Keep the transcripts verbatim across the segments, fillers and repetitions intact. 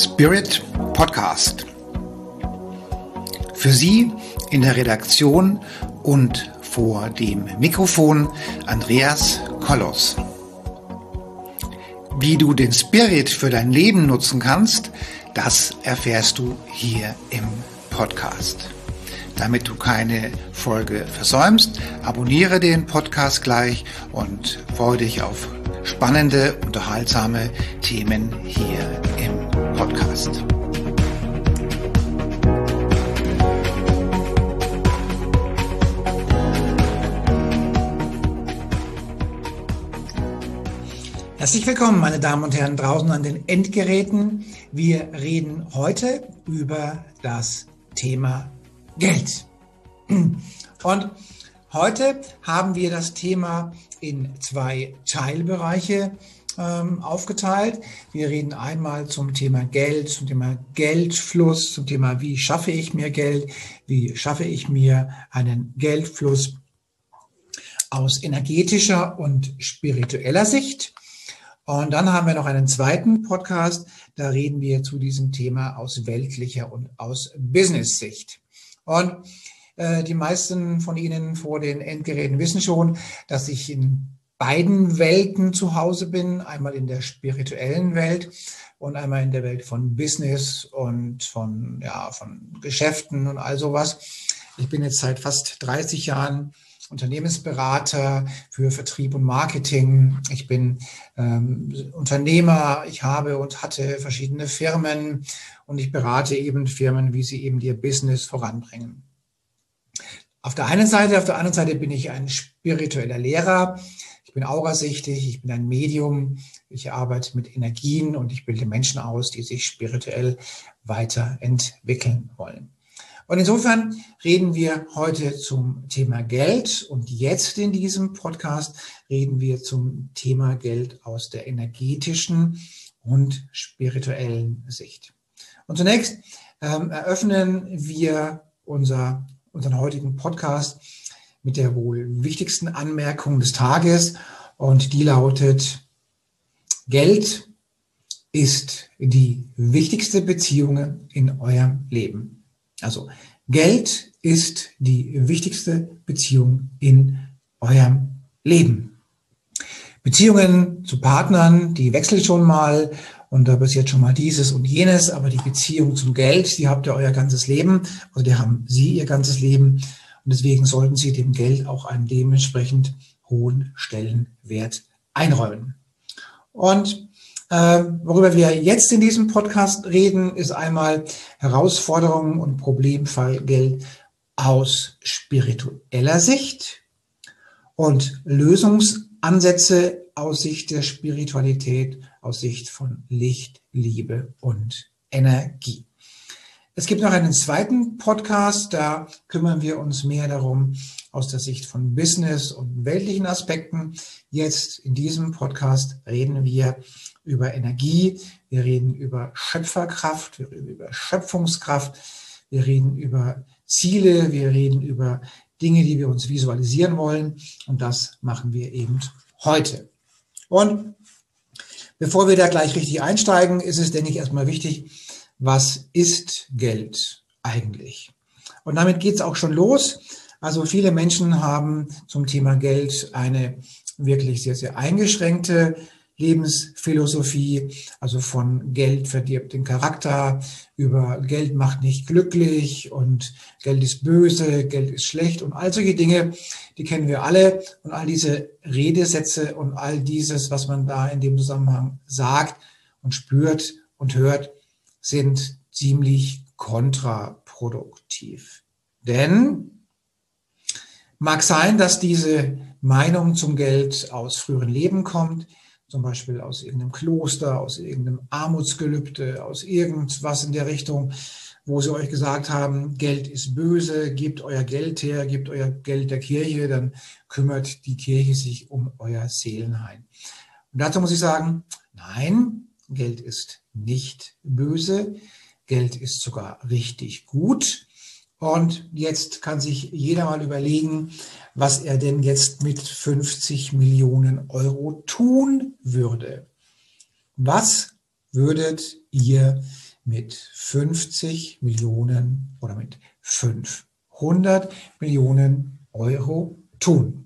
Spirit Podcast. Für Sie in der Redaktion und vor dem Mikrofon Andreas Kollos. Wie du den Spirit für dein Leben nutzen kannst, das erfährst du hier im Podcast. Damit du keine Folge versäumst, abonniere den Podcast gleich und freue dich auf spannende, unterhaltsame Themen hier im Podcast. Herzlich willkommen, meine Damen und Herren, draußen an den Endgeräten. Wir reden heute über das Thema Geld. Und heute haben wir das Thema in zwei Teilbereiche ähm, aufgeteilt. Wir reden einmal zum Thema Geld, zum Thema Geldfluss, zum Thema, wie schaffe ich mir Geld, wie schaffe ich mir einen Geldfluss aus energetischer und spiritueller Sicht. Und dann haben wir noch einen zweiten Podcast, da reden wir zu diesem Thema aus weltlicher und aus Business-Sicht. Und äh, die meisten von Ihnen vor den Endgeräten wissen schon, dass ich in beiden Welten zu Hause bin, einmal in der spirituellen Welt und einmal in der Welt von Business und von, ja, von Geschäften und all sowas. Ich bin jetzt seit fast dreißig Jahren Unternehmensberater für Vertrieb und Marketing. Ich bin ähm, Unternehmer. Ich habe und hatte verschiedene Firmen und ich berate eben Firmen, wie sie eben ihr Business voranbringen. Auf der einen Seite, auf der anderen Seite bin ich ein spiritueller Lehrer. Ich bin aurasichtig, ich bin ein Medium. Ich arbeite mit Energien und ich bilde Menschen aus, die sich spirituell weiterentwickeln wollen. Und insofern reden wir heute zum Thema Geld und jetzt in diesem Podcast reden wir zum Thema Geld aus der energetischen und spirituellen Sicht. Und zunächst ähm, eröffnen wir unser, unseren heutigen Podcast mit der wohl wichtigsten Anmerkung des Tages und die lautet: Geld ist die wichtigste Beziehung in eurem Leben. Also Geld ist die wichtigste Beziehung in eurem Leben. Beziehungen zu Partnern, die wechseln schon mal und da passiert schon mal dieses und jenes, aber die Beziehung zum Geld, die habt ihr euer ganzes Leben, also die haben Sie ihr ganzes Leben und deswegen sollten Sie dem Geld auch einen dementsprechend hohen Stellenwert einräumen. Und Äh, worüber wir jetzt in diesem Podcast reden, ist einmal Herausforderungen und Problemfall Geld aus spiritueller Sicht und Lösungsansätze aus Sicht der Spiritualität, aus Sicht von Licht, Liebe und Energie. Es gibt noch einen zweiten Podcast, da kümmern wir uns mehr darum, aus der Sicht von Business und weltlichen Aspekten. Jetzt in diesem Podcast reden wir über Energie, wir reden über Schöpferkraft, wir reden über Schöpfungskraft, wir reden über Ziele, wir reden über Dinge, die wir uns visualisieren wollen und das machen wir eben heute. Und bevor wir da gleich richtig einsteigen, ist es, denke ich, erstmal wichtig, was ist Geld eigentlich? Und damit geht es auch schon los. Also viele Menschen haben zum Thema Geld eine wirklich sehr, sehr eingeschränkte Lebensphilosophie, also von Geld verdirbt den Charakter, über Geld macht nicht glücklich und Geld ist böse, Geld ist schlecht und all solche Dinge, die kennen wir alle. Und all diese Redesätze und all dieses, was man da in dem Zusammenhang sagt und spürt und hört, sind ziemlich kontraproduktiv. Denn mag sein, dass diese Meinung zum Geld aus früheren Leben kommt, zum Beispiel aus irgendeinem Kloster, aus irgendeinem Armutsgelübde, aus irgendwas in der Richtung, wo sie euch gesagt haben, Geld ist böse, gebt euer Geld her, gebt euer Geld der Kirche, dann kümmert die Kirche sich um euer Seelenheil. Und dazu muss ich sagen, nein, Geld ist nicht böse, Geld ist sogar richtig gut. Und jetzt kann sich jeder mal überlegen, was er denn jetzt mit fünfzig Millionen Euro tun würde. Was würdet ihr mit fünfzig Millionen oder mit fünfhundert Millionen Euro tun?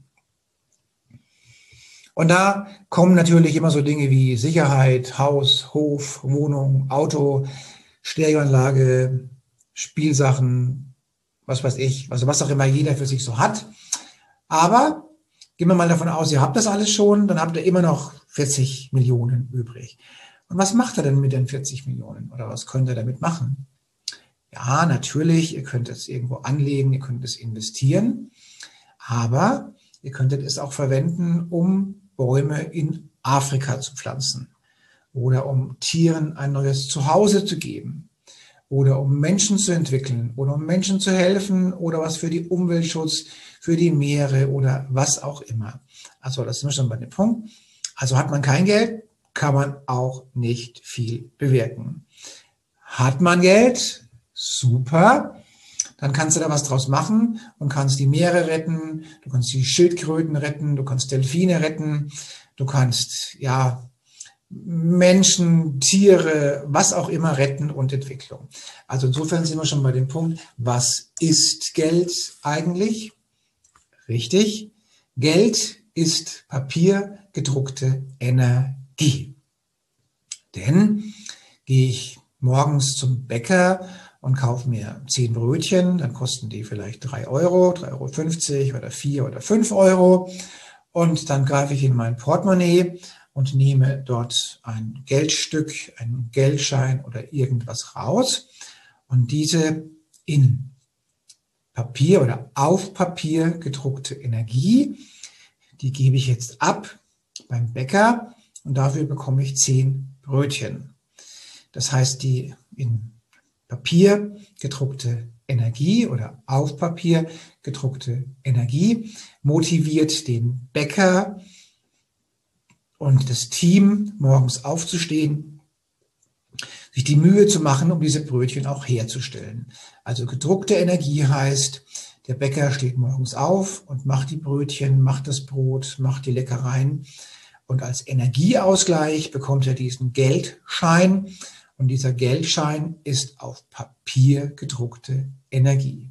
Und da kommen natürlich immer so Dinge wie Sicherheit, Haus, Hof, Wohnung, Auto, Stereoanlage, Spielsachen, was weiß ich, also was auch immer jeder für sich so hat. Aber gehen wir mal davon aus, ihr habt das alles schon, dann habt ihr immer noch vierzig Millionen übrig. Und was macht ihr denn mit den vierzig Millionen? Oder was könnt ihr damit machen? Ja, natürlich, ihr könnt es irgendwo anlegen, ihr könnt es investieren, aber ihr könntet es auch verwenden, um Bäume in Afrika zu pflanzen oder um Tieren ein neues Zuhause zu geben oder um Menschen zu entwickeln oder um Menschen zu helfen oder was für die Umweltschutz, für die Meere oder was auch immer. Also das sind wir schon bei dem Punkt. Also hat man kein Geld, kann man auch nicht viel bewirken. Hat man Geld, super, dann kannst du da was draus machen und kannst die Meere retten, du kannst die Schildkröten retten, du kannst Delfine retten, du kannst ja Menschen, Tiere, was auch immer retten und Entwicklung. Also insofern sind wir schon bei dem Punkt, was ist Geld eigentlich? Richtig, Geld ist papiergedruckte Energie. Denn gehe ich morgens zum Bäcker und kaufe mir zehn Brötchen, dann kosten die vielleicht drei Euro, drei Euro fünfzig oder vier oder fünf Euro. Und dann greife ich in mein Portemonnaie und nehme dort ein Geldstück, einen Geldschein oder irgendwas raus. Und diese in Papier oder auf Papier gedruckte Energie, die gebe ich jetzt ab beim Bäcker und dafür bekomme ich zehn Brötchen. Das heißt, die in Papier gedruckte Energie oder auf Papier gedruckte Energie motiviert den Bäcker und das Team, morgens aufzustehen, sich die Mühe zu machen, um diese Brötchen auch herzustellen. Also gedruckte Energie heißt, der Bäcker steht morgens auf und macht die Brötchen, macht das Brot, macht die Leckereien und als Energieausgleich bekommt er diesen Geldschein. Und dieser Geldschein ist auf Papier gedruckte Energie.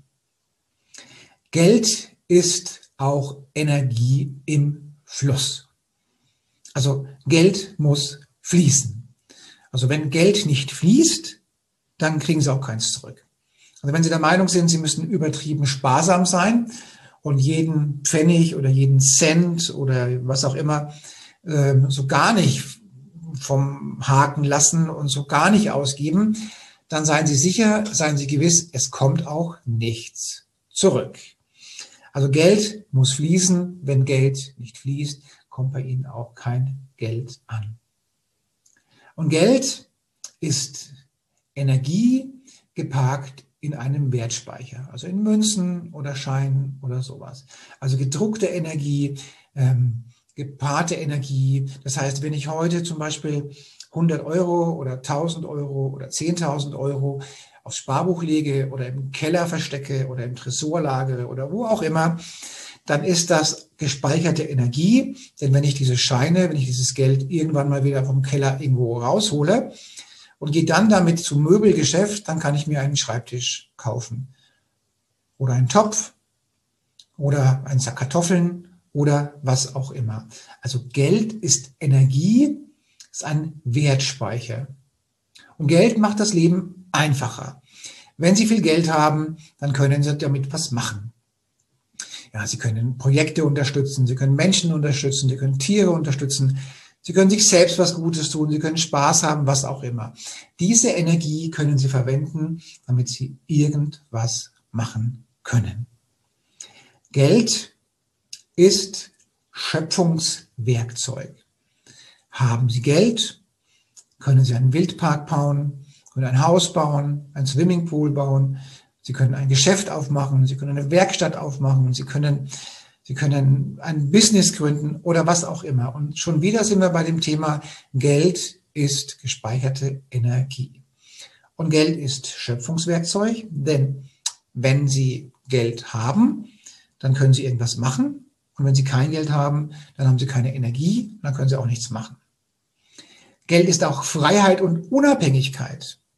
Geld ist auch Energie im Fluss. Also Geld muss fließen. Also wenn Geld nicht fließt, dann kriegen Sie auch keins zurück. Also wenn Sie der Meinung sind, Sie müssen übertrieben sparsam sein und jeden Pfennig oder jeden Cent oder was auch immer so gar nicht vom Haken lassen und so gar nicht ausgeben, dann seien Sie sicher, seien Sie gewiss, es kommt auch nichts zurück. Also Geld muss fließen. Wenn Geld nicht fließt, kommt bei Ihnen auch kein Geld an. Und Geld ist Energie geparkt in einem Wertspeicher, also in Münzen oder Scheinen oder sowas. Also gedruckte Energie, ähm, gepaarte Energie. Das heißt, wenn ich heute zum Beispiel hundert Euro oder tausend Euro oder zehntausend Euro aufs Sparbuch lege oder im Keller verstecke oder im Tresor lagere oder wo auch immer, dann ist das gespeicherte Energie. Denn wenn ich diese Scheine, wenn ich dieses Geld irgendwann mal wieder vom Keller irgendwo raushole und gehe dann damit zum Möbelgeschäft, dann kann ich mir einen Schreibtisch kaufen oder einen Topf oder einen Sack Kartoffeln oder was auch immer. Also Geld ist Energie, ist ein Wertspeicher. Und Geld macht das Leben einfacher. Wenn Sie viel Geld haben, dann können Sie damit was machen. Ja, Sie können Projekte unterstützen, Sie können Menschen unterstützen, Sie können Tiere unterstützen, Sie können sich selbst was Gutes tun, Sie können Spaß haben, was auch immer. Diese Energie können Sie verwenden, damit Sie irgendwas machen können. Geld ist Schöpfungswerkzeug. Haben Sie Geld, können Sie einen Wildpark bauen, können ein Haus bauen, ein Swimmingpool bauen, Sie können ein Geschäft aufmachen, Sie können eine Werkstatt aufmachen, Sie können, Sie können ein Business gründen oder was auch immer. Und schon wieder sind wir bei dem Thema, Geld ist gespeicherte Energie. Und Geld ist Schöpfungswerkzeug, denn wenn Sie Geld haben, dann können Sie irgendwas machen. Und wenn Sie kein Geld haben, dann haben Sie keine Energie, dann können Sie auch nichts machen. Geld ist auch Freiheit und Unabhängigkeit.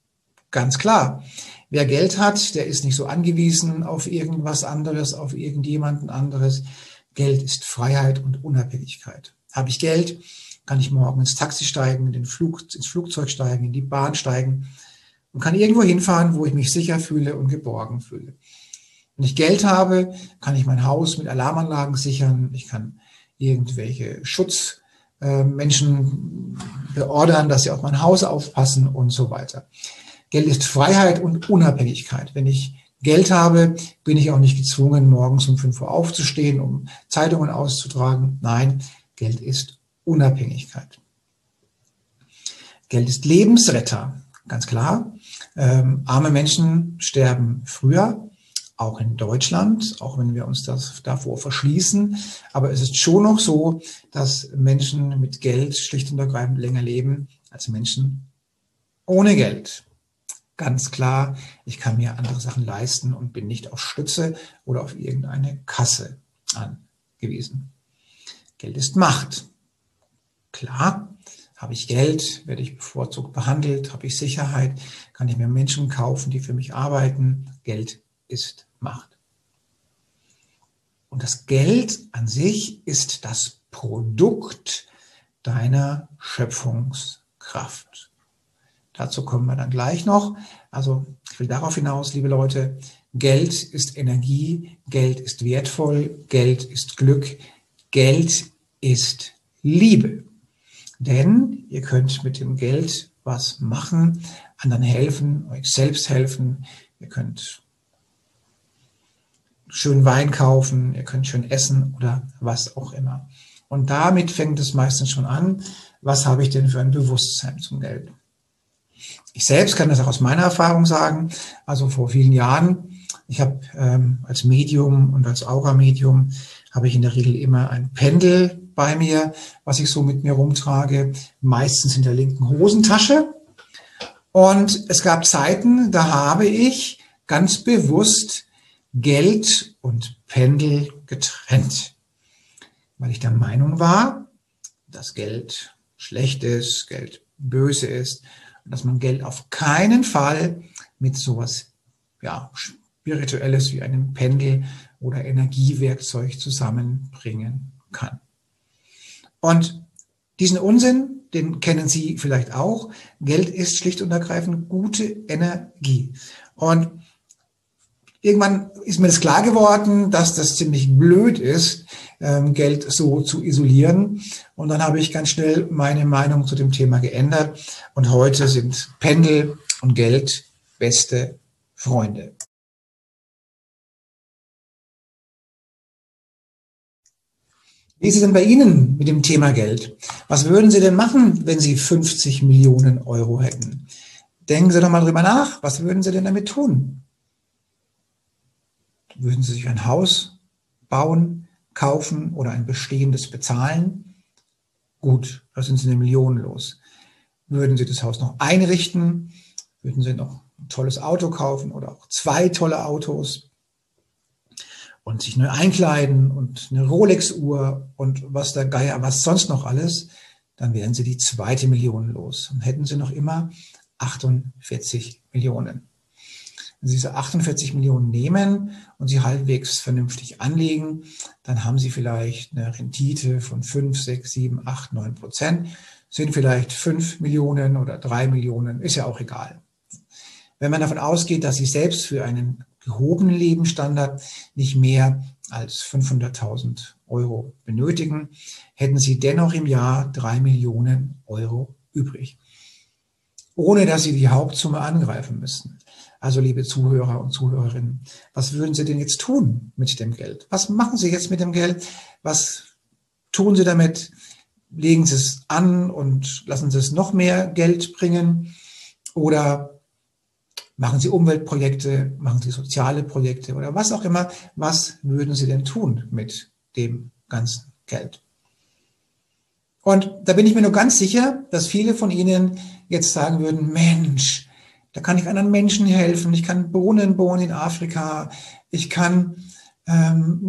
Ganz klar. Wer Geld hat, der ist nicht so angewiesen auf irgendwas anderes, auf irgendjemanden anderes. Geld ist Freiheit und Unabhängigkeit. Habe ich Geld, kann ich morgen ins Taxi steigen, in den Flug, ins Flugzeug steigen, in die Bahn steigen und kann irgendwo hinfahren, wo ich mich sicher fühle und geborgen fühle. Wenn ich Geld habe, kann ich mein Haus mit Alarmanlagen sichern. Ich kann irgendwelche Schutzmenschen beordern, dass sie auf mein Haus aufpassen und so weiter. Geld ist Freiheit und Unabhängigkeit. Wenn ich Geld habe, bin ich auch nicht gezwungen, morgens um fünf Uhr aufzustehen, um Zeitungen auszutragen. Nein, Geld ist Unabhängigkeit. Geld ist Lebensretter, ganz klar. Ähm, arme Menschen sterben früher. Auch in Deutschland, auch wenn wir uns das davor verschließen. Aber es ist schon noch so, dass Menschen mit Geld schlicht und ergreifend länger leben als Menschen ohne Geld. Ganz klar, ich kann mir andere Sachen leisten und bin nicht auf Stütze oder auf irgendeine Kasse angewiesen. Geld ist Macht. Klar, habe ich Geld, werde ich bevorzugt behandelt, habe ich Sicherheit, kann ich mir Menschen kaufen, die für mich arbeiten. Geld ist Macht. Und das Geld an sich ist das Produkt deiner Schöpfungskraft. Dazu kommen wir dann gleich noch. Also ich will darauf hinaus, liebe Leute, Geld ist Energie, Geld ist wertvoll, Geld ist Glück, Geld ist Liebe. Denn ihr könnt mit dem Geld was machen, anderen helfen, euch selbst helfen, ihr könnt schön Wein kaufen, ihr könnt schön essen oder was auch immer. Und damit fängt es meistens schon an, was habe ich denn für ein Bewusstsein zum Geld? Ich selbst kann das auch aus meiner Erfahrung sagen, also vor vielen Jahren, ich habe ähm, als Medium und als Aura-Medium, habe ich in der Regel immer ein Pendel bei mir, was ich so mit mir rumtrage, meistens in der linken Hosentasche. Und es gab Zeiten, da habe ich ganz bewusst Geld und Pendel getrennt, weil ich der Meinung war, dass Geld schlecht ist, Geld böse ist und dass man Geld auf keinen Fall mit sowas ja, Spirituelles wie einem Pendel oder Energiewerkzeug zusammenbringen kann. Und diesen Unsinn, den kennen Sie vielleicht auch. Geld ist schlicht und ergreifend gute Energie. Und irgendwann ist mir das klar geworden, dass das ziemlich blöd ist, Geld so zu isolieren. Und dann habe ich ganz schnell meine Meinung zu dem Thema geändert. Und heute sind Pendel und Geld beste Freunde. Wie ist es denn bei Ihnen mit dem Thema Geld? Was würden Sie denn machen, wenn Sie fünfzig Millionen Euro hätten? Denken Sie doch mal drüber nach. Was würden Sie denn damit tun? Würden Sie sich ein Haus bauen, kaufen oder ein bestehendes bezahlen? Gut, da sind Sie eine Million los. Würden Sie das Haus noch einrichten? Würden Sie noch ein tolles Auto kaufen oder auch zwei tolle Autos? Und sich neu einkleiden und eine Rolex-Uhr und was der Geier, was sonst noch alles, dann wären Sie die zweite Million los. Und hätten Sie noch immer achtundvierzig Millionen. Wenn Sie diese achtundvierzig Millionen nehmen und sie halbwegs vernünftig anlegen, dann haben Sie vielleicht eine Rendite von fünf, sechs, sieben, acht, neun Prozent. Sind vielleicht fünf Millionen oder drei Millionen, ist ja auch egal. Wenn man davon ausgeht, dass Sie selbst für einen gehobenen Lebensstandard nicht mehr als fünfhunderttausend Euro benötigen, hätten Sie dennoch im Jahr drei Millionen Euro übrig, ohne dass Sie die Hauptsumme angreifen müssten. Also liebe Zuhörer und Zuhörerinnen, was würden Sie denn jetzt tun mit dem Geld? Was machen Sie jetzt mit dem Geld? Was tun Sie damit? Legen Sie es an und lassen Sie es noch mehr Geld bringen? Oder machen Sie Umweltprojekte, machen Sie soziale Projekte oder was auch immer. Was würden Sie denn tun mit dem ganzen Geld? Und da bin ich mir nur ganz sicher, dass viele von Ihnen jetzt sagen würden, Mensch, da kann ich anderen Menschen helfen. Ich kann Brunnen bauen in Afrika. Ich kann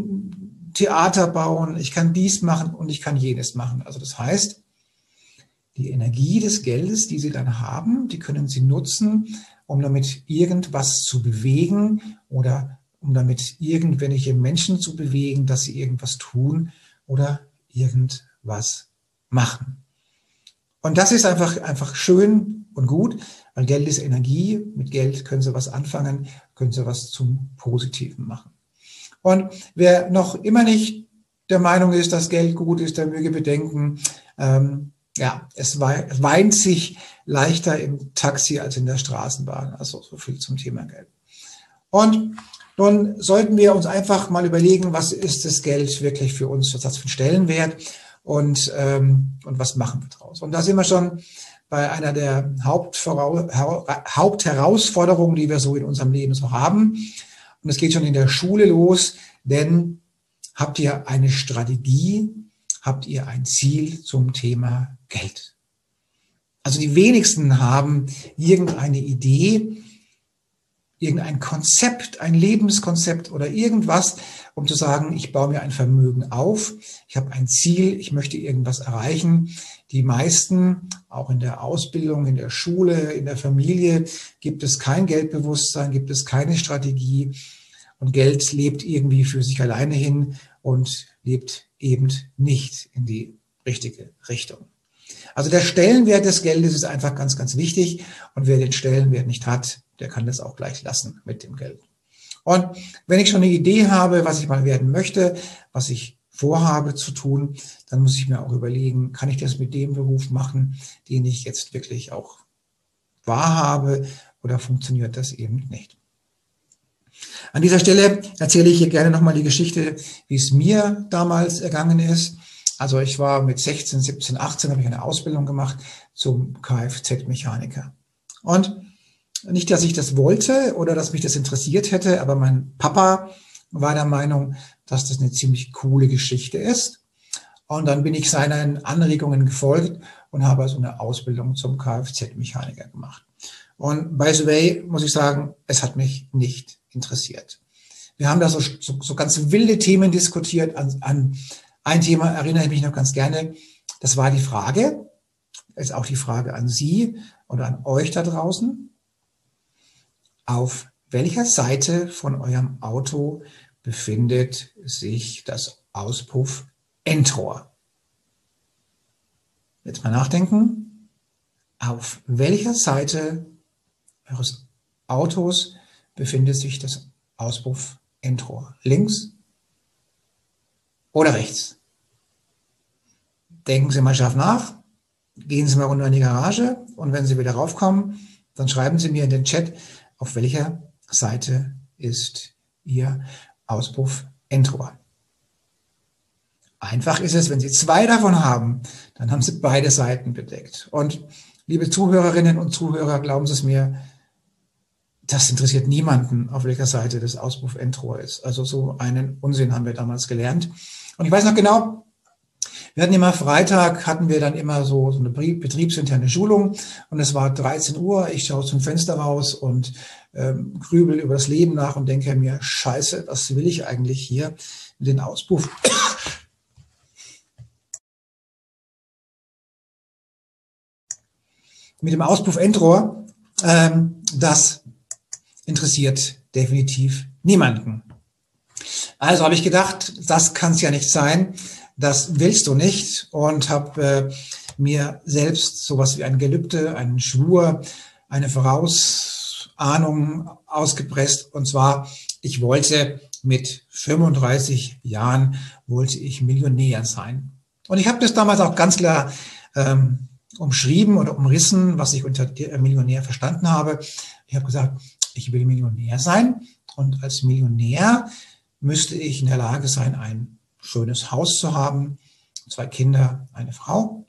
ähm, Theater bauen. Ich kann dies machen und ich kann jenes machen. Also das heißt, die Energie des Geldes, die Sie dann haben, die können Sie nutzen, um damit irgendwas zu bewegen oder um damit irgendwelche Menschen zu bewegen, dass sie irgendwas tun oder irgendwas machen. Und das ist einfach, einfach schön und gut, weil Geld ist Energie. Mit Geld können Sie was anfangen, können Sie was zum Positiven machen. Und wer noch immer nicht der Meinung ist, dass Geld gut ist, der möge bedenken, ähm, ja, es weint sich leichter im Taxi als in der Straßenbahn. Also so viel zum Thema Geld. Und nun sollten wir uns einfach mal überlegen, was ist das Geld wirklich für uns, was hat es für einen Stellenwert und, ähm, und was machen wir draus. Und da sind wir schon bei einer der Hauptherausforderungen, die wir so in unserem Leben so haben. Und es geht schon in der Schule los, denn habt ihr eine Strategie, habt ihr ein Ziel zum Thema Geld? Also die wenigsten haben irgendeine Idee, irgendein Konzept, ein Lebenskonzept oder irgendwas, um zu sagen, ich baue mir ein Vermögen auf, ich habe ein Ziel, ich möchte irgendwas erreichen. Die meisten, auch in der Ausbildung, in der Schule, in der Familie, gibt es kein Geldbewusstsein, gibt es keine Strategie und Geld lebt irgendwie für sich alleine hin und lebt eben nicht in die richtige Richtung. Also der Stellenwert des Geldes ist einfach ganz, ganz wichtig und wer den Stellenwert nicht hat, der kann das auch gleich lassen mit dem Geld. Und wenn ich schon eine Idee habe, was ich mal werden möchte, was ich vorhabe zu tun, dann muss ich mir auch überlegen, kann ich das mit dem Beruf machen, den ich jetzt wirklich auch wahrhabe oder funktioniert das eben nicht. An dieser Stelle erzähle ich hier gerne nochmal die Geschichte, wie es mir damals ergangen ist. Also ich war mit sechzehn, siebzehn, achtzehn, habe ich eine Ausbildung gemacht zum Kfz-Mechaniker. Und nicht, dass ich das wollte oder dass mich das interessiert hätte, aber mein Papa war der Meinung, dass das eine ziemlich coole Geschichte ist. Und dann bin ich seinen Anregungen gefolgt und habe also eine Ausbildung zum Kfz-Mechaniker gemacht. Und by the way, muss ich sagen, es hat mich nicht interessiert. Wir haben da so, so, so ganz wilde Themen diskutiert. An, an ein Thema erinnere ich mich noch ganz gerne. Das war die Frage, ist auch die Frage an Sie oder an euch da draußen. Auf welcher Seite von eurem Auto befindet sich das Auspuff-Endrohr? Jetzt mal nachdenken. Auf welcher Seite eures Autos befindet sich das Auspuff-Endrohr? Links oder rechts? Denken Sie mal scharf nach. Gehen Sie mal runter in die Garage und wenn Sie wieder raufkommen, dann schreiben Sie mir in den Chat, auf welcher Seite ist Ihr Auspuff-Endrohr. Einfach ist es, wenn Sie zwei davon haben, dann haben Sie beide Seiten bedeckt. Und liebe Zuhörerinnen und Zuhörer, glauben Sie es mir, das interessiert niemanden, auf welcher Seite das Auspuff-Endrohr ist. Also so einen Unsinn haben wir damals gelernt. Und ich weiß noch genau, wir hatten immer Freitag, hatten wir dann immer so, so eine betriebsinterne Schulung und es war dreizehn Uhr, ich schaue zum Fenster raus und ähm, grübel über das Leben nach und denke mir, scheiße, was will ich eigentlich hier mit dem Auspuff? mit dem Auspuff-Endrohr, ähm, das interessiert definitiv niemanden. Also habe ich gedacht, das kann es ja nicht sein. Das willst du nicht und habe äh, mir selbst sowas wie ein Gelübde, einen Schwur, eine Vorausahnung ausgepresst. Und zwar, ich wollte mit fünfunddreißig Jahren, wollte ich Millionär sein. Und ich habe das damals auch ganz klar ähm, umschrieben oder umrissen, was ich unter Millionär verstanden habe. Ich habe gesagt, ich will Millionär sein und als Millionär müsste ich in der Lage sein, ein schönes Haus zu haben, zwei Kinder, eine Frau.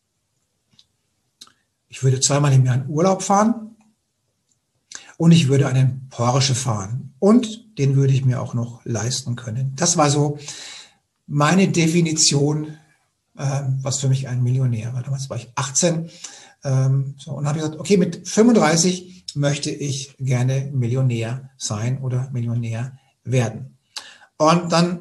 Ich würde zweimal im Jahr in Urlaub fahren und ich würde einen Porsche fahren und den würde ich mir auch noch leisten können. Das war so meine Definition, äh, was für mich ein Millionär war. Damals war ich achtzehn ähm, so, und habe gesagt, okay, mit fünfunddreißig möchte ich gerne Millionär sein oder Millionär werden. Und dann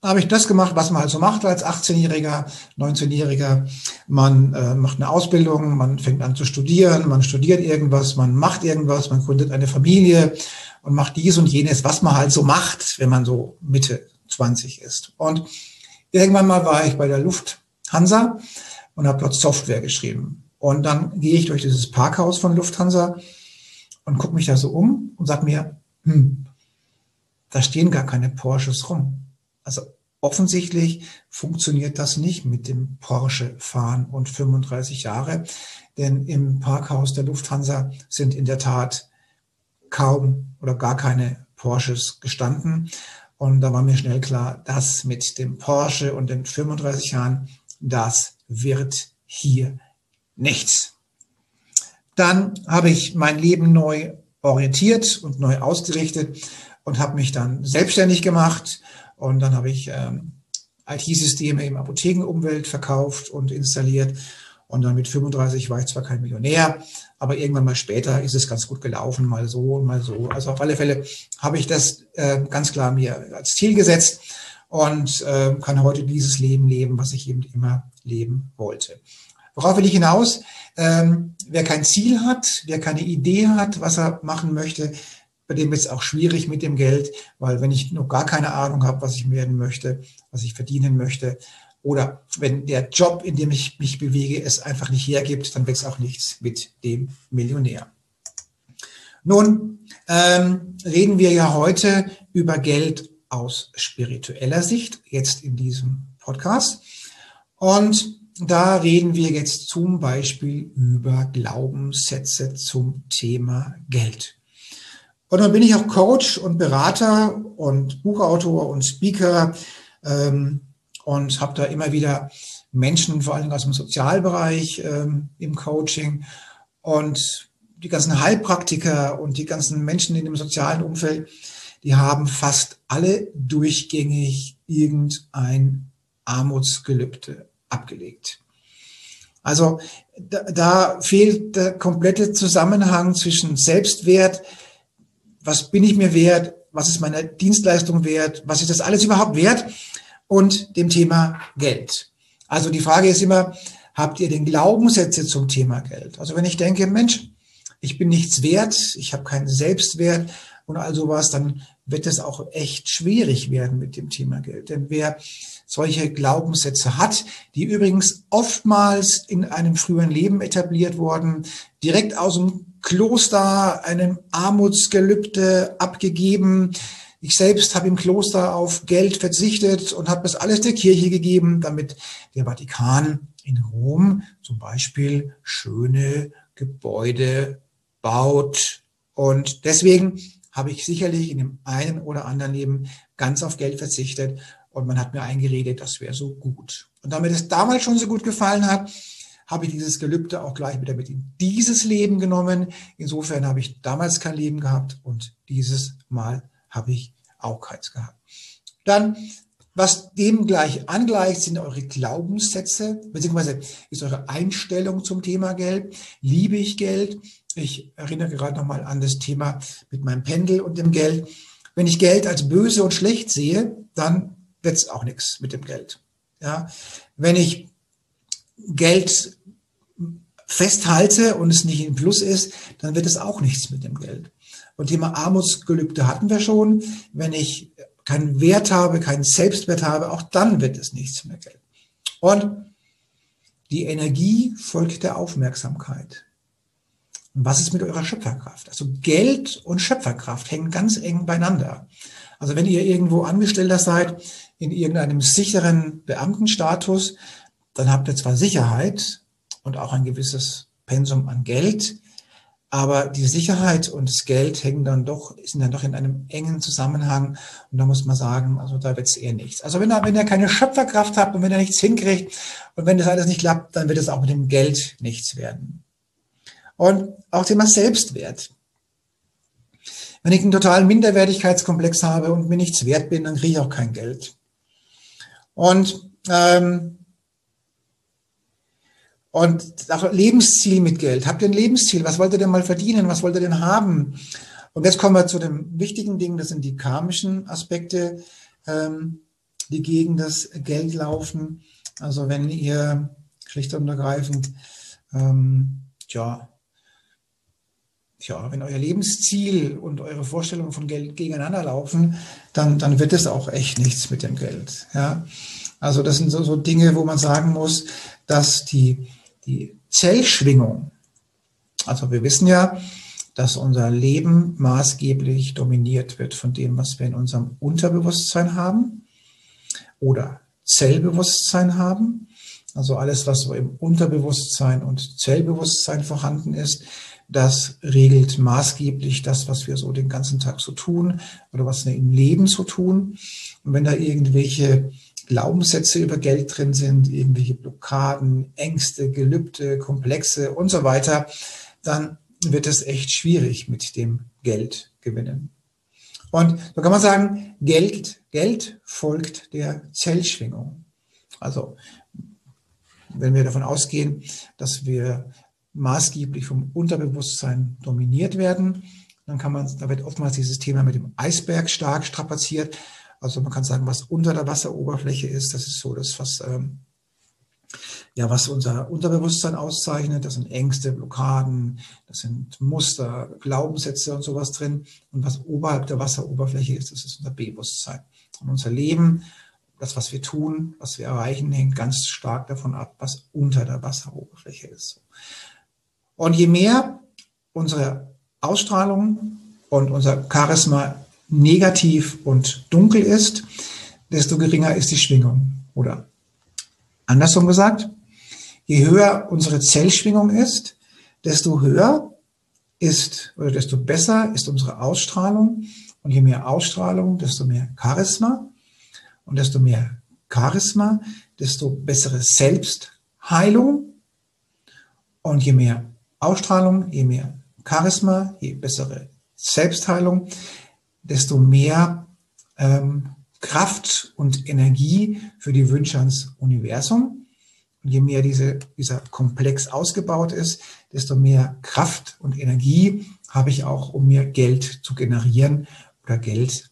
habe ich das gemacht, was man halt so macht als achtzehnjähriger, neunzehnjähriger. Man äh, macht eine Ausbildung, man fängt an zu studieren, man studiert irgendwas, man macht irgendwas, man gründet eine Familie und macht dies und jenes, was man halt so macht, wenn man so Mitte zwanzig ist. Und irgendwann mal war ich bei der Lufthansa und habe dort Software geschrieben. Und dann gehe ich durch dieses Parkhaus von Lufthansa und gucke mich da so um und sage mir, hm, da stehen gar keine Porsches rum. Also offensichtlich funktioniert das nicht mit dem Porsche fahren und fünfunddreißig Jahre, denn im Parkhaus der Lufthansa sind in der Tat kaum oder gar keine Porsches gestanden. Und da war mir schnell klar, das mit dem Porsche und den fünfunddreißig Jahren, das wird hier nichts. Dann habe ich mein Leben neu orientiert und neu ausgerichtet und habe mich dann selbstständig gemacht. Und dann habe ich ähm, I T-Systeme im Apothekenumfeld verkauft und installiert. Und dann mit fünfunddreißig war ich zwar kein Millionär, aber irgendwann mal später ist es ganz gut gelaufen, mal so und mal so. Also auf alle Fälle habe ich das äh, ganz klar mir als Ziel gesetzt und äh, kann heute dieses Leben leben, was ich eben immer leben wollte. Worauf will ich hinaus? Ähm, wer kein Ziel hat, wer keine Idee hat, was er machen möchte, bei dem ist es auch schwierig mit dem Geld, weil wenn ich noch gar keine Ahnung habe, was ich werden möchte, was ich verdienen möchte, oder wenn der Job, in dem ich mich bewege, es einfach nicht hergibt, dann wird es auch nichts mit dem Millionär. Nun ähm, reden wir ja heute über Geld aus spiritueller Sicht, jetzt in diesem Podcast. Und da reden wir jetzt zum Beispiel über Glaubenssätze zum Thema Geld. Und dann bin ich auch Coach und Berater und Buchautor und Speaker ähm, und habe da immer wieder Menschen, vor allem aus dem Sozialbereich ähm, im Coaching und die ganzen Heilpraktiker und die ganzen Menschen in dem sozialen Umfeld, die haben fast alle durchgängig irgendein Armutsgelübde abgelegt. Also da, da fehlt der komplette Zusammenhang zwischen Selbstwert, was bin ich mir wert, was ist meine Dienstleistung wert, was ist das alles überhaupt wert und dem Thema Geld. Also die Frage ist immer, habt ihr den Glaubenssätze zum Thema Geld? Also wenn ich denke, Mensch, ich bin nichts wert, ich habe keinen Selbstwert und all sowas, dann wird es auch echt schwierig werden mit dem Thema Geld. Denn wer solche Glaubenssätze hat, die übrigens oftmals in einem früheren Leben etabliert wurden, direkt aus dem Kloster, einem Armutsgelübde abgegeben. Ich selbst habe im Kloster auf Geld verzichtet und habe das alles der Kirche gegeben, damit der Vatikan in Rom zum Beispiel schöne Gebäude baut. Und deswegen habe ich sicherlich in dem einen oder anderen Leben ganz auf Geld verzichtet und man hat mir eingeredet, das wäre so gut. Und damit es damals schon so gut gefallen hat, habe ich dieses Gelübde auch gleich wieder mit in dieses Leben genommen. Insofern habe ich damals kein Leben gehabt und dieses Mal habe ich auch keins gehabt. Dann, was dem gleich angleicht, sind eure Glaubenssätze, beziehungsweise ist eure Einstellung zum Thema Geld. Liebe ich Geld? Ich erinnere gerade nochmal an das Thema mit meinem Pendel und dem Geld. Wenn ich Geld als böse und schlecht sehe, dann wird es auch nichts mit dem Geld. Ja, wenn ich Geld festhalte und es nicht im Plus ist, dann wird es auch nichts mit dem Geld. Und Thema Armutsgelübde hatten wir schon. Wenn ich keinen Wert habe, keinen Selbstwert habe, auch dann wird es nichts mit Geld. Und die Energie folgt der Aufmerksamkeit. Und was ist mit eurer Schöpferkraft? Also Geld und Schöpferkraft hängen ganz eng beieinander. Also wenn ihr irgendwo Angestellter seid, in irgendeinem sicheren Beamtenstatus, dann habt ihr zwar Sicherheit und auch ein gewisses Pensum an Geld, aber die Sicherheit und das Geld hängen dann doch, sind dann doch in einem engen Zusammenhang. Und da muss man sagen, also da wird es eher nichts. Also wenn ihr, wenn ihr keine Schöpferkraft habt und wenn ihr nichts hinkriegt und wenn das alles nicht klappt, dann wird es auch mit dem Geld nichts werden. Und auch Thema Selbstwert. Wenn ich einen totalen Minderwertigkeitskomplex habe und mir nichts wert bin, dann kriege ich auch kein Geld. Und ähm, Und auch Lebensziel mit Geld. Habt ihr ein Lebensziel? Was wollt ihr denn mal verdienen? Was wollt ihr denn haben? Und jetzt kommen wir zu dem wichtigen Ding, das sind die karmischen Aspekte. Ähm, die gegen das Geld laufen. Also wenn ihr schlicht und ergreifend, ähm, tja, tja, wenn euer Lebensziel und eure Vorstellungen von Geld gegeneinander laufen, dann, dann wird es auch echt nichts mit dem Geld. Ja? Also das sind so, so Dinge, wo man sagen muss, dass die, die Zellschwingung, also wir wissen ja, dass unser Leben maßgeblich dominiert wird von dem, was wir in unserem Unterbewusstsein haben oder Zellbewusstsein haben. Also alles, was so im Unterbewusstsein und Zellbewusstsein vorhanden ist, das regelt maßgeblich das, was wir so den ganzen Tag so tun oder was wir im Leben so tun. Und wenn da irgendwelche Glaubenssätze über Geld drin sind, irgendwelche Blockaden, Ängste, Gelübde, Komplexe und so weiter, dann wird es echt schwierig mit dem Geld gewinnen. Und so kann man sagen, Geld, Geld folgt der Zellschwingung. Also wenn wir davon ausgehen, dass wir maßgeblich vom Unterbewusstsein dominiert werden, dann kann man, da wird oftmals dieses Thema mit dem Eisberg stark strapaziert. Also man kann sagen, was unter der Wasseroberfläche ist, das ist so das, was, ähm, ja, was unser Unterbewusstsein auszeichnet. Das sind Ängste, Blockaden, das sind Muster, Glaubenssätze und sowas drin. Und was oberhalb der Wasseroberfläche ist, das ist unser Bewusstsein. Und unser Leben, das, was wir tun, was wir erreichen, hängt ganz stark davon ab, was unter der Wasseroberfläche ist. Und je mehr unsere Ausstrahlung und unser Charisma negativ und dunkel ist, desto geringer ist die Schwingung. Oder andersrum gesagt, je höher unsere Zellschwingung ist, desto höher ist oder desto besser ist unsere Ausstrahlung. Und je mehr Ausstrahlung, desto mehr Charisma. Und desto mehr Charisma, desto bessere Selbstheilung. Und je mehr Ausstrahlung, je mehr Charisma, je bessere Selbstheilung, desto mehr ähm, Kraft und Energie für die Wünsche ans Universum. Und je mehr diese, dieser Komplex ausgebaut ist, desto mehr Kraft und Energie habe ich auch, um mir Geld zu generieren oder Geld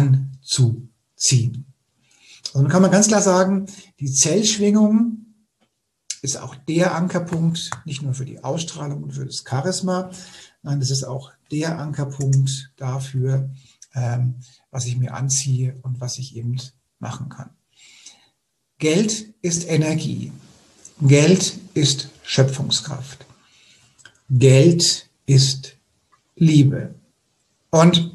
anzuziehen. Also dann kann man ganz klar sagen, die Zellschwingung ist auch der Ankerpunkt, nicht nur für die Ausstrahlung und für das Charisma, nein, das ist auch der Ankerpunkt dafür, ähm, was ich mir anziehe und was ich eben machen kann. Geld ist Energie. Geld ist Schöpfungskraft. Geld ist Liebe. Und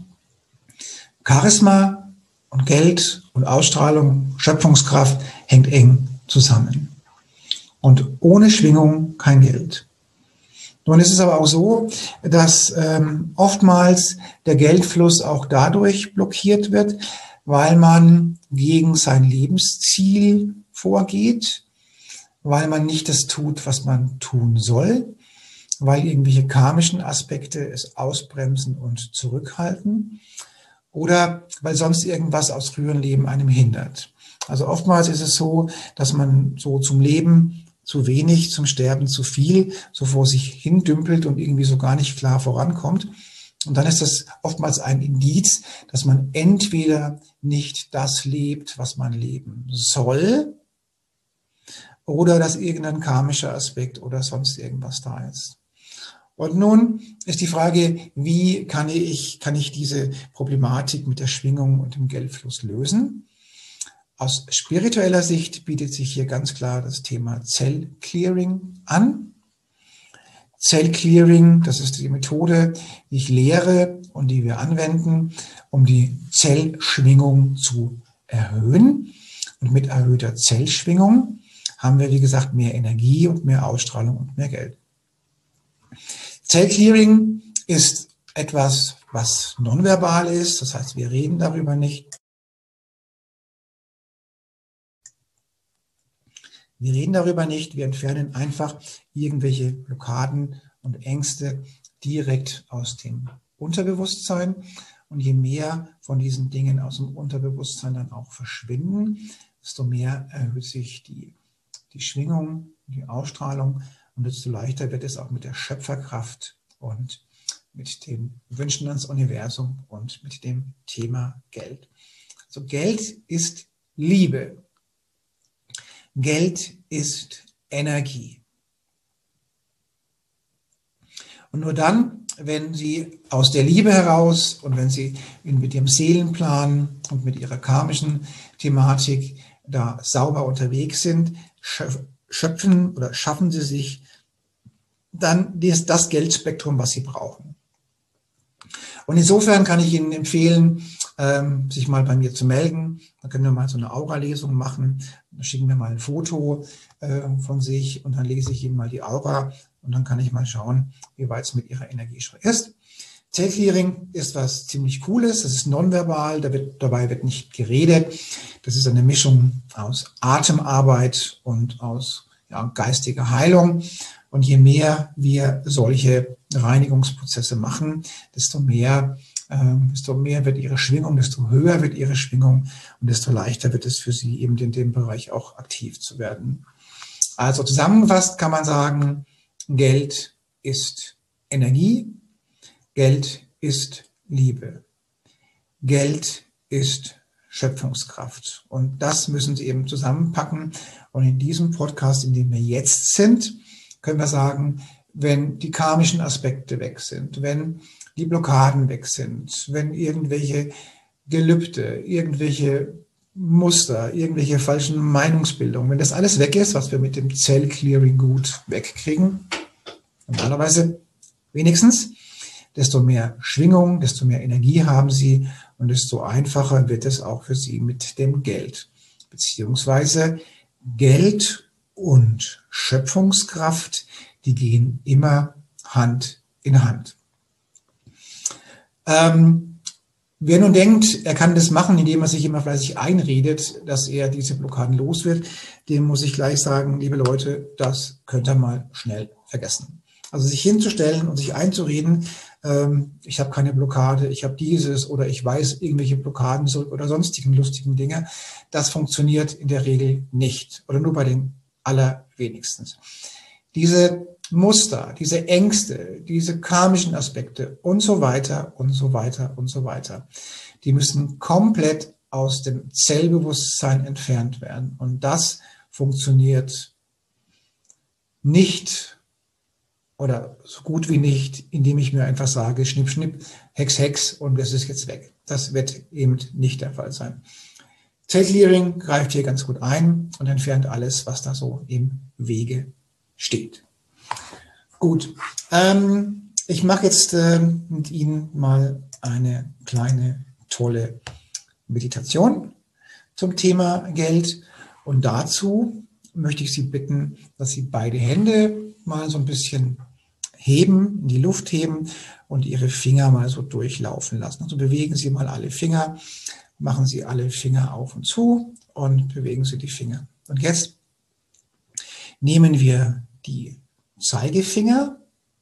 Charisma und Geld und Ausstrahlung, Schöpfungskraft hängt eng zusammen. Und ohne Schwingung kein Geld. Nun ist es aber auch so, dass ähm, oftmals der Geldfluss auch dadurch blockiert wird, weil man gegen sein Lebensziel vorgeht, weil man nicht das tut, was man tun soll, weil irgendwelche karmischen Aspekte es ausbremsen und zurückhalten oder weil sonst irgendwas aus früheren Leben einem hindert. Also oftmals ist es so, dass man so zum Leben zu wenig, zum Sterben zu viel, so vor sich hin dümpelt und irgendwie so gar nicht klar vorankommt. Und dann ist das oftmals ein Indiz, dass man entweder nicht das lebt, was man leben soll, oder dass irgendein karmischer Aspekt oder sonst irgendwas da ist. Und nun ist die Frage, wie kann ich, kann ich diese Problematik mit der Schwingung und dem Geldfluss lösen? Aus spiritueller Sicht bietet sich hier ganz klar das Thema Zellclearing an. Zellclearing, das ist die Methode, die ich lehre und die wir anwenden, um die Zellschwingung zu erhöhen. Und mit erhöhter Zellschwingung haben wir, wie gesagt, mehr Energie und mehr Ausstrahlung und mehr Geld. Zellclearing ist etwas, was nonverbal ist, das heißt, wir reden darüber nicht. Wir reden darüber nicht, wir entfernen einfach irgendwelche Blockaden und Ängste direkt aus dem Unterbewusstsein. Und je mehr von diesen Dingen aus dem Unterbewusstsein dann auch verschwinden, desto mehr erhöht sich die, die Schwingung, die Ausstrahlung und desto leichter wird es auch mit der Schöpferkraft und mit den Wünschen ans Universum und mit dem Thema Geld. Also Geld ist Liebe. Geld ist Energie. Und nur dann, wenn Sie aus der Liebe heraus und wenn Sie mit Ihrem Seelenplan und mit Ihrer karmischen Thematik da sauber unterwegs sind, schöpfen oder schaffen Sie sich dann das Geldspektrum, was Sie brauchen. Und insofern kann ich Ihnen empfehlen, sich mal bei mir zu melden. Da können wir mal so eine Aura-Lesung machen. Da schicken wir mal ein Foto von sich und dann lese ich Ihnen mal die Aura und dann kann ich mal schauen, wie weit es mit Ihrer Energie ist. Zellclearing ist was ziemlich Cooles. Das ist nonverbal, da wird, dabei wird nicht geredet. Das ist eine Mischung aus Atemarbeit und aus ja, geistiger Heilung. Und je mehr wir solche Reinigungsprozesse machen, desto mehr, äh, desto mehr wird Ihre Schwingung, desto höher wird Ihre Schwingung und desto leichter wird es für Sie eben in dem Bereich auch aktiv zu werden. Also zusammengefasst kann man sagen, Geld ist Energie, Geld ist Liebe, Geld ist Schöpfungskraft. Und das müssen Sie eben zusammenpacken. Und in diesem Podcast, in dem wir jetzt sind, können wir sagen, wenn die karmischen Aspekte weg sind, wenn die Blockaden weg sind, wenn irgendwelche Gelübde, irgendwelche Muster, irgendwelche falschen Meinungsbildungen, wenn das alles weg ist, was wir mit dem Zellclearing gut wegkriegen, normalerweise wenigstens, desto mehr Schwingung, desto mehr Energie haben Sie und desto einfacher wird es auch für Sie mit dem Geld. Beziehungsweise Geld und Schöpfungskraft, die gehen immer Hand in Hand. Ähm, wer nun denkt, er kann das machen, indem er sich immer fleißig einredet, dass er diese Blockaden los wird, dem muss ich gleich sagen, liebe Leute, das könnt ihr mal schnell vergessen. Also sich hinzustellen und sich einzureden, ähm, ich habe keine Blockade, ich habe dieses oder ich weiß irgendwelche Blockaden oder sonstigen lustigen Dinge, das funktioniert in der Regel nicht oder nur bei den allerwenigsten. Diese Muster, diese Ängste, diese karmischen Aspekte und so weiter und so weiter und so weiter, die müssen komplett aus dem Zellbewusstsein entfernt werden. Und das funktioniert nicht oder so gut wie nicht, indem ich mir einfach sage, schnipp, schnipp, hex, hex und das ist jetzt weg. Das wird eben nicht der Fall sein. Zellclearing greift hier ganz gut ein und entfernt alles, was da so im Wege steht. Gut, ähm, ich mache jetzt äh, mit Ihnen mal eine kleine, tolle Meditation zum Thema Geld. Und dazu möchte ich Sie bitten, dass Sie beide Hände mal so ein bisschen heben, in die Luft heben und Ihre Finger mal so durchlaufen lassen. Also bewegen Sie mal alle Finger, machen Sie alle Finger auf und zu und bewegen Sie die Finger. Und jetzt nehmen wir die Zeigefinger.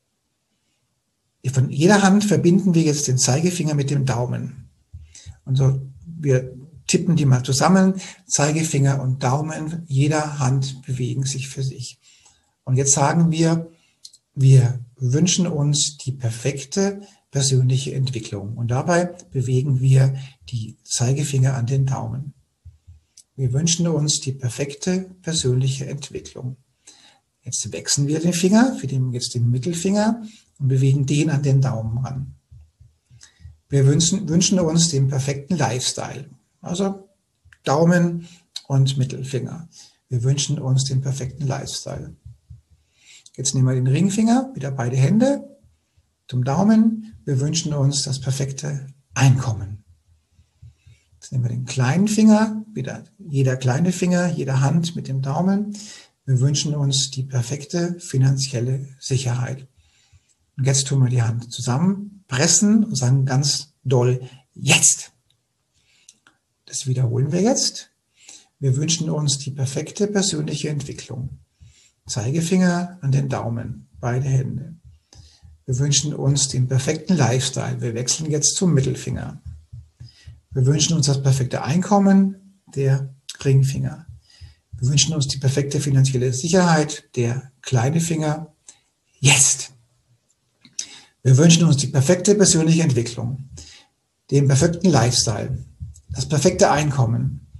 Von jeder Hand verbinden wir jetzt den Zeigefinger mit dem Daumen. Und so, wir tippen die mal zusammen. Zeigefinger und Daumen, jeder Hand bewegen sich für sich. Und jetzt sagen wir, wir wünschen uns die perfekte persönliche Entwicklung. Und dabei bewegen wir die Zeigefinger an den Daumen. Wir wünschen uns die perfekte persönliche Entwicklung. Jetzt wechseln wir den Finger, wir nehmen jetzt den Mittelfinger und bewegen den an den Daumen ran. Wir wünschen, wünschen uns den perfekten Lifestyle, also Daumen und Mittelfinger. Wir wünschen uns den perfekten Lifestyle. Jetzt nehmen wir den Ringfinger, wieder beide Hände zum Daumen. Wir wünschen uns das perfekte Einkommen. Jetzt nehmen wir den kleinen Finger, wieder jeder kleine Finger, jede Hand mit dem Daumen. Wir wünschen uns die perfekte finanzielle Sicherheit. Und jetzt tun wir die Hand zusammen, pressen und sagen ganz doll, jetzt. Das wiederholen wir jetzt. Wir wünschen uns die perfekte persönliche Entwicklung. Zeigefinger an den Daumen, beide Hände. Wir wünschen uns den perfekten Lifestyle. Wir wechseln jetzt zum Mittelfinger. Wir wünschen uns das perfekte Einkommen, der Ringfinger. Wir wünschen uns die perfekte finanzielle Sicherheit, der kleine Finger, jetzt. Wir wünschen uns die perfekte persönliche Entwicklung, den perfekten Lifestyle, das perfekte Einkommen, die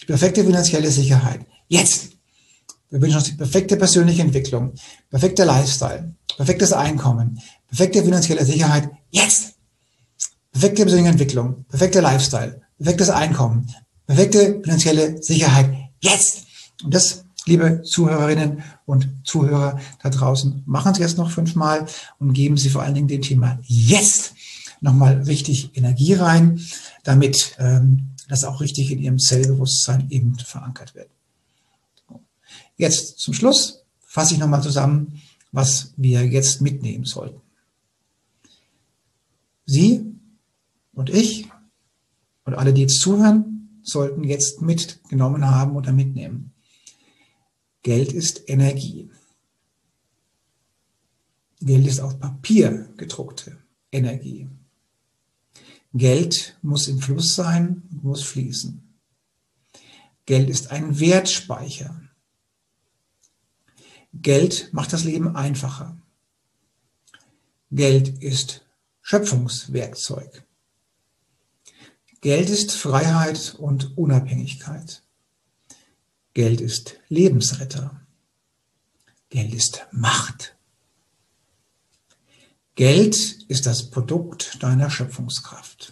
perfekte finanzielle Sicherheit. Jetzt. Wir wünschen uns die perfekte persönliche Entwicklung, perfekter Lifestyle, perfektes Einkommen, perfekte finanzielle Sicherheit. Jetzt. Perfekte persönliche Entwicklung, perfekter Lifestyle, perfektes Einkommen, perfekte finanzielle Sicherheit. Jetzt. Und das, liebe Zuhörerinnen und Zuhörer da draußen, machen Sie jetzt noch fünfmal und geben Sie vor allen Dingen dem Thema jetzt nochmal richtig Energie rein, damit ähm, das auch richtig in Ihrem Zellbewusstsein eben verankert wird. Jetzt zum Schluss fasse ich nochmal zusammen, was wir jetzt mitnehmen sollten. Sie und ich und alle, die jetzt zuhören, sollten jetzt mitgenommen haben oder mitnehmen. Geld ist Energie. Geld ist auf Papier gedruckte Energie. Geld muss im Fluss sein, muss fließen. Geld ist ein Wertspeicher. Geld macht das Leben einfacher. Geld ist Schöpfungswerkzeug. Geld ist Freiheit und Unabhängigkeit. Geld ist Lebensretter. Geld ist Macht. Geld ist das Produkt deiner Schöpfungskraft.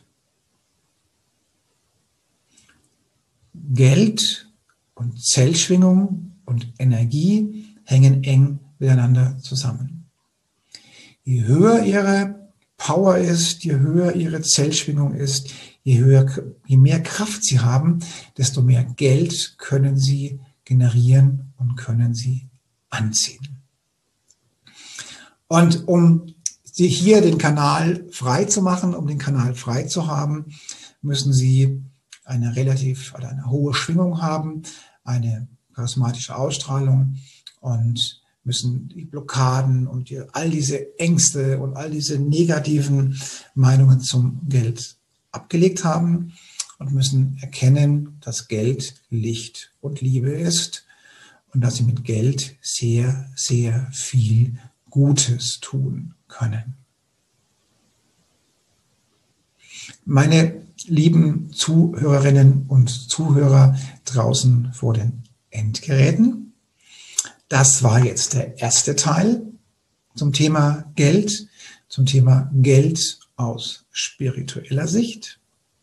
Geld und Zellschwingung und Energie hängen eng miteinander zusammen. Je höher ihre Power ist, je höher ihre Zellschwingung ist, je höher, je mehr Kraft sie haben, desto mehr Geld können sie generieren und können sie anziehen. Und um sie hier den Kanal frei zu machen, um den Kanal frei zu haben, müssen sie eine relativ oder eine hohe Schwingung haben, eine charismatische Ausstrahlung, und müssen die Blockaden und die, all diese Ängste und all diese negativen Meinungen zum Geld abgelegt haben und müssen erkennen, dass Geld Licht und Liebe ist und dass sie mit Geld sehr, sehr viel Gutes tun können. Meine lieben Zuhörerinnen und Zuhörer draußen vor den Endgeräten, das war jetzt der erste Teil zum Thema Geld, zum Thema Geld aus spiritueller Sicht.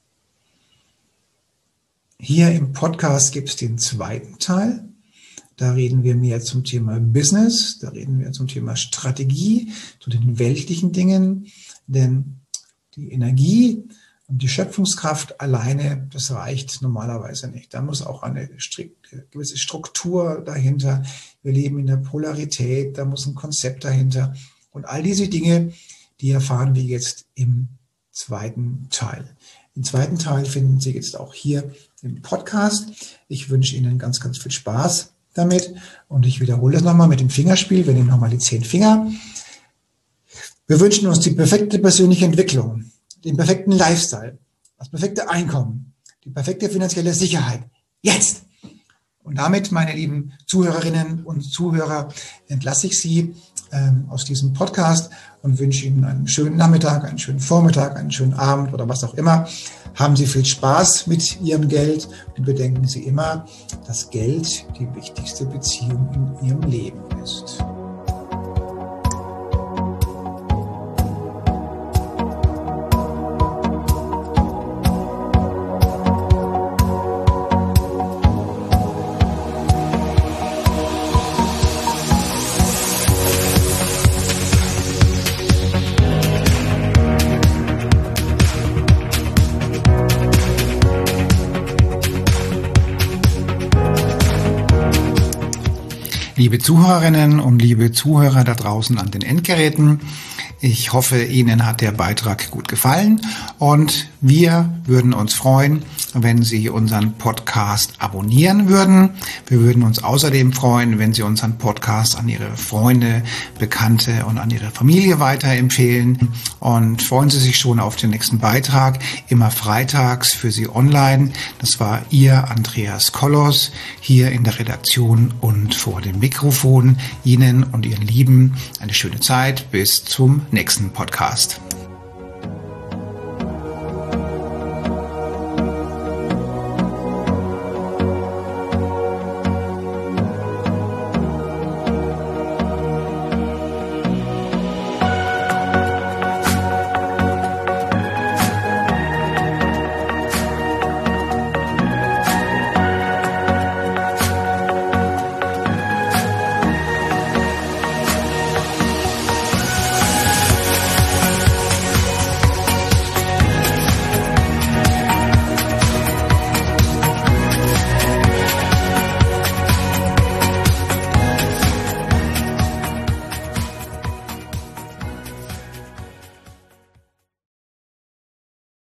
Hier im Podcast gibt es den zweiten Teil. Da reden wir mehr zum Thema Business, da reden wir zum Thema Strategie, zu den weltlichen Dingen, denn die Energie und die Schöpfungskraft alleine, das reicht normalerweise nicht. Da muss auch eine gewisse Struktur dahinter. Wir leben in der Polarität, da muss ein Konzept dahinter. Und all diese Dinge, die erfahren wir jetzt im zweiten Teil. Den zweiten Teil finden Sie jetzt auch hier im Podcast. Ich wünsche Ihnen ganz, ganz viel Spaß damit. Und ich wiederhole das nochmal mit dem Fingerspiel. Wir nehmen nochmal die zehn Finger. Wir wünschen uns die perfekte persönliche Entwicklung, den perfekten Lifestyle, das perfekte Einkommen, die perfekte finanzielle Sicherheit. Jetzt! Und damit, meine lieben Zuhörerinnen und Zuhörer, entlasse ich Sie ähm, aus diesem Podcast und wünsche Ihnen einen schönen Nachmittag, einen schönen Vormittag, einen schönen Abend oder was auch immer. Haben Sie viel Spaß mit Ihrem Geld und bedenken Sie immer, dass Geld die wichtigste Beziehung in Ihrem Leben ist. Liebe Zuhörerinnen und liebe Zuhörer da draußen an den Endgeräten, ich hoffe, Ihnen hat der Beitrag gut gefallen und wir würden uns freuen, wenn Sie unseren Podcast abonnieren würden. Wir würden uns außerdem freuen, wenn Sie unseren Podcast an Ihre Freunde, Bekannte und an Ihre Familie weiterempfehlen. Und freuen Sie sich schon auf den nächsten Beitrag, immer freitags für Sie online. Das war Ihr Andreas Kollos hier in der Redaktion und vor dem Mikrofon. Ihnen und Ihren Lieben eine schöne Zeit. Bis zum nächsten Podcast.